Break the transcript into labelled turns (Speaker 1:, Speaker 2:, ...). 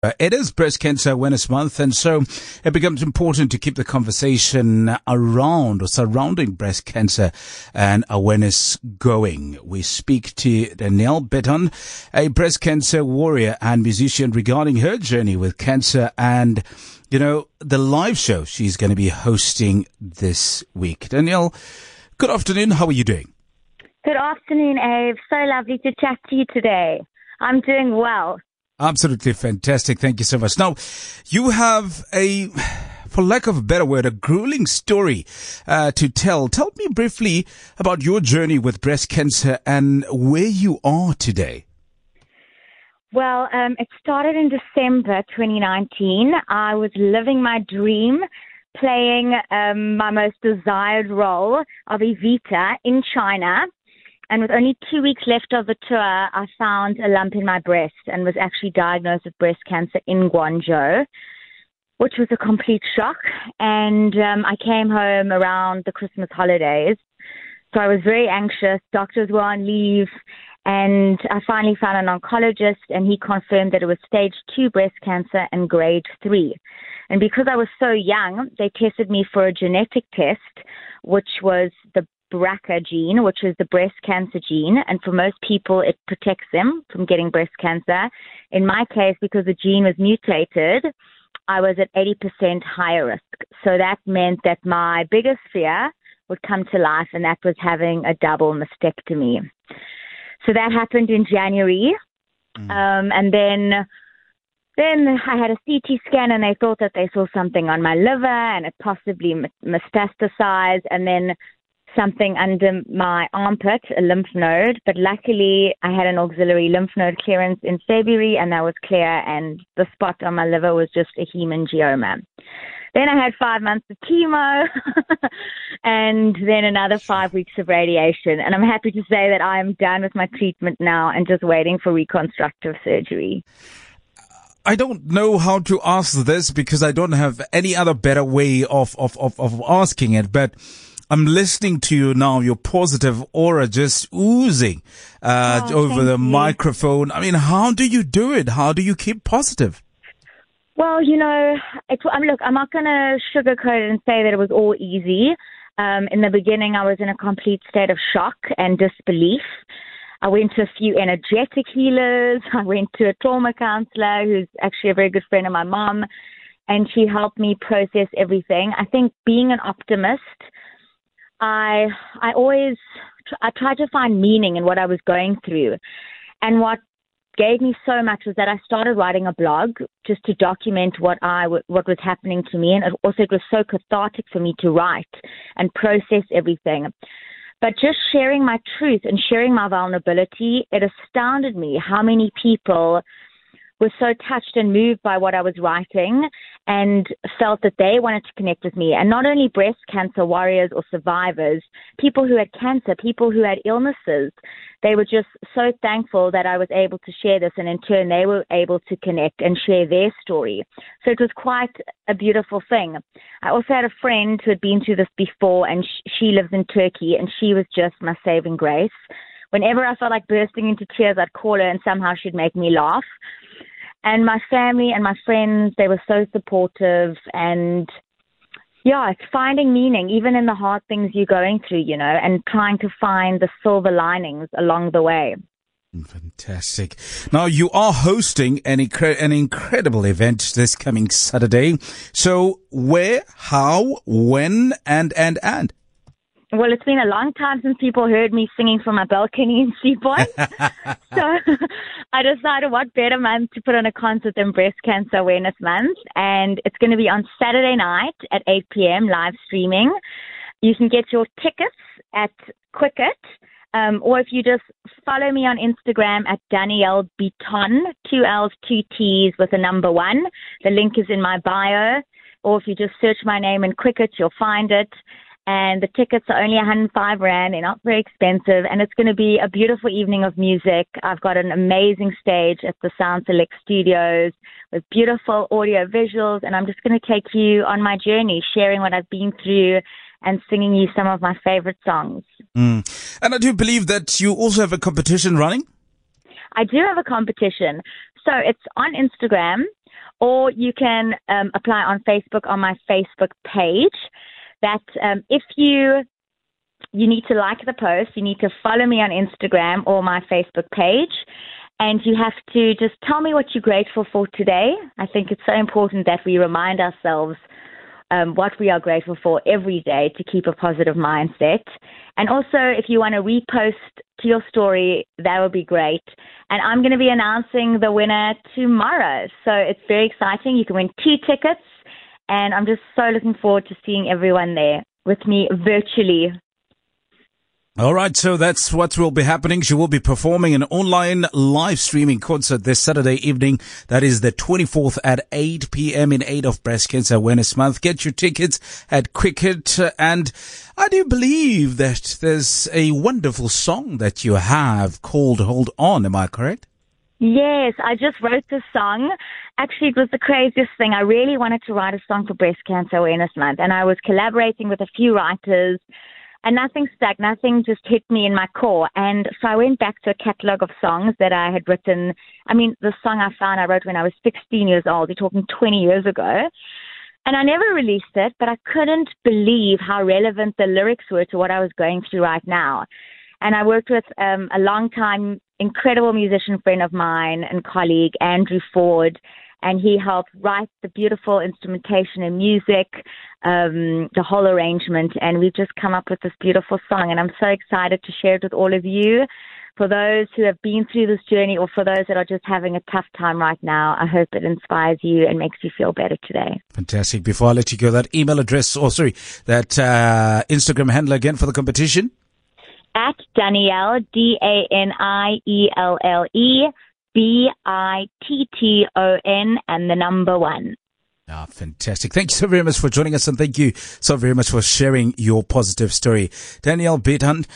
Speaker 1: It is Breast Cancer Awareness Month, and so it becomes important to keep the conversation around or surrounding breast cancer and awareness going. We speak to Danielle Betton, a breast cancer warrior and musician, regarding her journey with cancer and, the live show she's going to be hosting this week. Danielle, good afternoon. How are you doing?
Speaker 2: Good afternoon, Abe. So lovely to chat to you today. I'm doing well.
Speaker 1: Absolutely fantastic. Thank you so much. Now, you have for lack of a better word, a grueling story to tell. Tell me briefly about your journey with breast cancer and where you are today.
Speaker 2: Well, it started in December 2019. I was living my dream, playing my most desired role of Evita in China. And with only 2 weeks left of the tour, I found a lump in my breast and was actually diagnosed with breast cancer in Guangzhou, which was a complete shock. And I came home around the Christmas holidays. So I was very anxious. Doctors were on leave. And I finally found an oncologist, and he confirmed that it was stage 2 breast cancer and grade 3. And because I was so young, they tested me for a genetic test, which was the BRCA gene, which is the breast cancer gene, and for most people it protects them from getting breast cancer. In my case, because the gene was mutated, I was at 80% higher risk. So that meant that my biggest fear would come to life, and that was having a double mastectomy. So that happened in January, and then I had a CT scan, and they thought that they saw something on my liver, and it possibly metastasized, and then something under my armpit, a lymph node. But luckily, I had an auxiliary lymph node clearance in February, and that was clear, and the spot on my liver was just a hemangioma. Then I had 5 months of chemo, and then another 5 weeks of radiation. And I'm happy to say that I am done with my treatment now and just waiting for reconstructive surgery.
Speaker 1: I don't know how to ask this because I don't have any other better way of asking it, but I'm listening to you now, your positive aura just oozing over the microphone. I mean, how do you do it? How do you keep positive?
Speaker 2: Well, look, I'm not going to sugarcoat it and say that it was all easy. In the beginning, I was in a complete state of shock and disbelief. I went to a few energetic healers. I went to a trauma counselor who's actually a very good friend of my mom, and she helped me process everything. I think being an optimist, I tried to find meaning in what I was going through. And what gave me so much was that I started writing a blog just to document what was happening to me. And it was so cathartic for me to write and process everything. But just sharing my truth and sharing my vulnerability, it astounded me how many people were so touched and moved by what I was writing and felt that they wanted to connect with me. And not only breast cancer warriors or survivors, people who had cancer, people who had illnesses, they were just so thankful that I was able to share this, and in turn they were able to connect and share their story. So it was quite a beautiful thing. I also had a friend who had been through this before, and she lives in Turkey, and she was just my saving grace. Whenever I felt like bursting into tears, I'd call her and somehow she'd make me laugh. And my family and my friends, they were so supportive, and it's finding meaning even in the hard things you're going through, and trying to find the silver linings along the way.
Speaker 1: Fantastic. Now, you are hosting an incredible event this coming Saturday. So where, how, when, and?
Speaker 2: Well, it's been a long time since people heard me singing from my balcony in Seapoint. So I decided what better month to put on a concert than Breast Cancer Awareness Month. And it's going to be on Saturday night at 8 p.m. live streaming. You can get your tickets at Quicket. Or if you just follow me on Instagram at Danielle Betton, 2 L's, 2 T's with a number 1. The link is in my bio. Or if you just search my name in Quicket, you'll find it. And the tickets are only 105 Rand. They're not very expensive. And it's going to be a beautiful evening of music. I've got an amazing stage at the Sound Select Studios with beautiful audio visuals. And I'm just going to take you on my journey, sharing what I've been through and singing you some of my favorite songs.
Speaker 1: And I do believe that you also have a competition running.
Speaker 2: I do have a competition. So it's on Instagram. or you can apply on Facebook on my Facebook page. That if you need to like the post, you need to follow me on Instagram or my Facebook page, and you have to just tell me what you're grateful for today. I think it's so important that we remind ourselves what we are grateful for every day to keep a positive mindset. And also, if you want to repost to your story, that would be great. And I'm going to be announcing the winner tomorrow. So it's very exciting. You can win 2 tickets. And I'm just so looking forward to seeing everyone there with me virtually.
Speaker 1: All right, so that's what will be happening. She will be performing an online live streaming concert this Saturday evening. That is the 24th at 8 p.m. in aid of Breast Cancer Awareness Month. Get your tickets at Cricket. And I do believe that there's a wonderful song that you have called Hold On. Am I correct?
Speaker 2: Yes, I just wrote this song. Actually, it was the craziest thing. I really wanted to write a song for Breast Cancer Awareness Month, and I was collaborating with a few writers. And nothing stuck, nothing just hit me in my core. And so I went back to a catalog of songs that I had written. I mean, the song I wrote when I was 16 years old. You're talking 20 years ago. And I never released it, but I couldn't believe how relevant the lyrics were to what I was going through right now. And I worked with a long-time, incredible musician friend of mine and colleague, Andrew Ford, and he helped write the beautiful instrumentation and music, the whole arrangement, and we've just come up with this beautiful song, and I'm so excited to share it with all of you. For those who have been through this journey, or for those that are just having a tough time right now, I hope it inspires you and makes you feel better today.
Speaker 1: Fantastic. Before I let you go, that email address, that Instagram handle again for the competition?
Speaker 2: At Danielle, DANIELLE, BITTON, and the number 1.
Speaker 1: Ah, fantastic. Thank you so very much for joining us, and thank you so very much for sharing your positive story. Danielle Bitan,